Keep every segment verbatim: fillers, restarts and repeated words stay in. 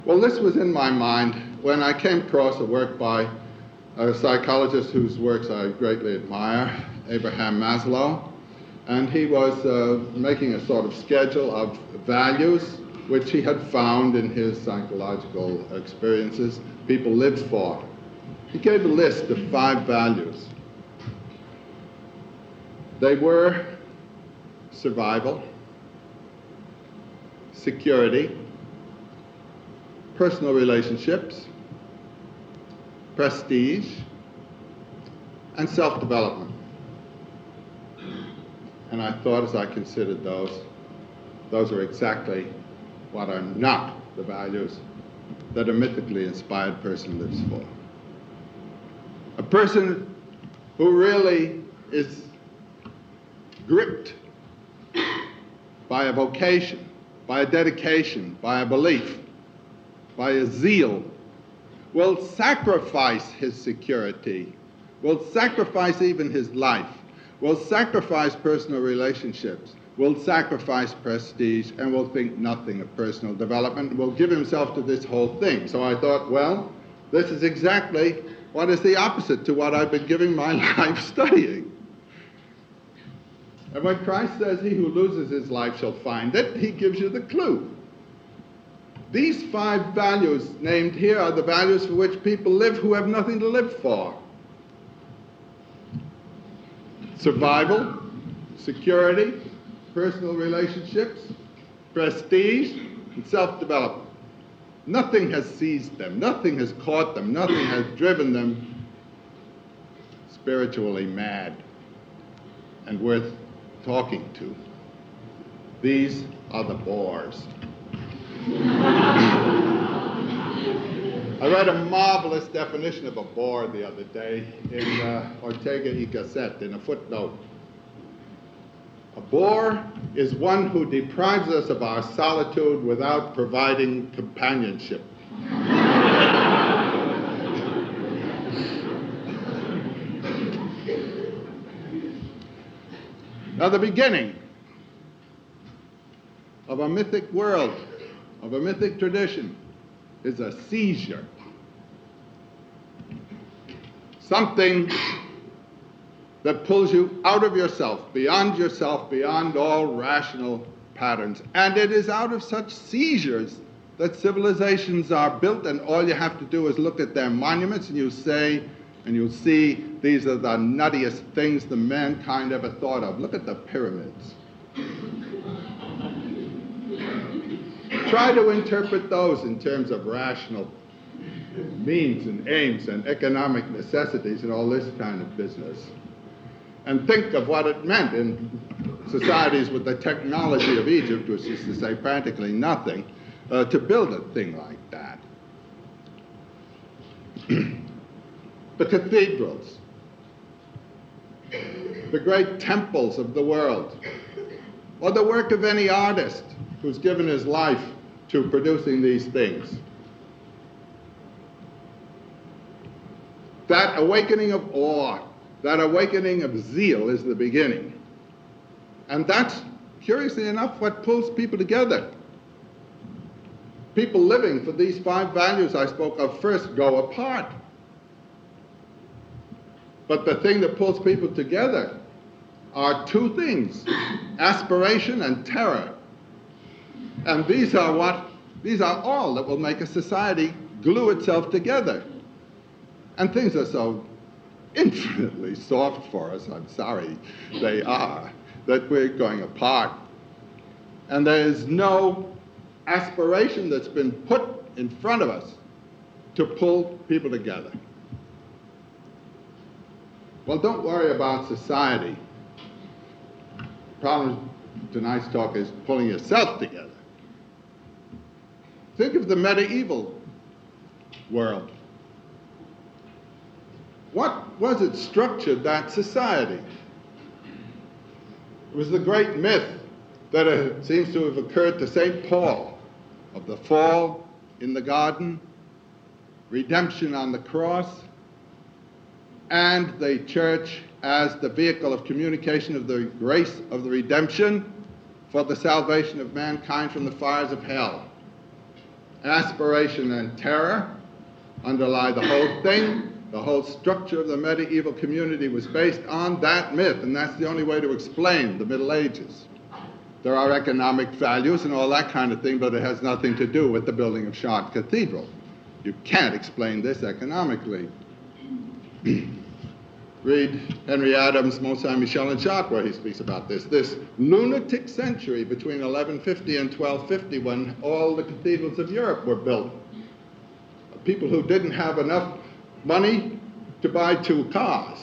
Well, this was in my mind when I came across a work by a psychologist whose works I greatly admire, Abraham Maslow, and he was uh, making a sort of schedule of values which he had found in his psychological experiences people lived for. He gave a list of five values. They were survival, security, personal relationships, prestige, and self-development. And I thought as I considered those, those are exactly what are not the values that a mythically inspired person lives for. A person who really is gripped by a vocation, by a dedication, by a belief, by a zeal, will sacrifice his security, will sacrifice even his life, will sacrifice personal relationships, will sacrifice prestige, and will think nothing of personal development, will give himself to this whole thing. So I thought, well, this is exactly what is the opposite to what I've been giving my life studying. And when Christ says, he who loses his life shall find it, he gives you the clue. These five values named here are the values for which people live who have nothing to live for. Survival, security, personal relationships, prestige, and self-development. Nothing has seized them, nothing has caught them, nothing has driven them spiritually mad and worth talking to. These are the bores. I read a marvelous definition of a bore the other day in uh, Ortega y Gasset in a footnote. A bore is one who deprives us of our solitude without providing companionship. Now, the beginning of a mythic world, of a mythic tradition, is a seizure. Something that pulls you out of yourself, beyond yourself, beyond all rational patterns. And it is out of such seizures that civilizations are built, and all you have to do is look at their monuments and you say, and you'll see these are the nuttiest things the mankind ever thought of. Look at the pyramids. Try to interpret those in terms of rational means and aims and economic necessities and all this kind of business. And think of what it meant in societies with the technology of Egypt, which is to say practically nothing, uh, to build a thing like that. The cathedrals, the great temples of the world, or the work of any artist who's given his life to producing these things. That awakening of awe, that awakening of zeal is the beginning. And that's, curiously enough, what pulls people together. People living for these five values I spoke of first go apart. But the thing that pulls people together are two things, aspiration and terror. And these are what, these are all that will make a society glue itself together. And things are so infinitely soft for us, I'm sorry they are, that we're going apart. And there is no aspiration that's been put in front of us to pull people together. Well, don't worry about society. The problem with tonight's talk is pulling yourself together. Think of the medieval world. What was it structured that society? It was the great myth that uh, seems to have occurred to Saint Paul of the fall in the garden, redemption on the cross, and the church as the vehicle of communication of the grace of the redemption for the salvation of mankind from the fires of hell. aspiration and terror underlie the whole thing. The whole structure of the medieval community was based on that myth, and that's the only way to explain the Middle Ages. There are economic values and all that kind of thing, but it has nothing to do with the building of Chartres Cathedral. You can't explain this economically. Read Henry Adams' Mont Saint-Michel and Chartres, where he speaks about this. This lunatic century between eleven fifty and twelve fifty, when all the cathedrals of Europe were built. People who didn't have enough money to buy two cars.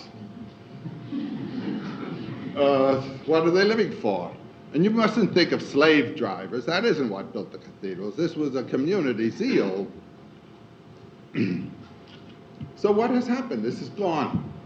Uh, what are they living for? And you mustn't think of slave drivers. That isn't what built the cathedrals. This was a community zeal. So what has happened? This is gone.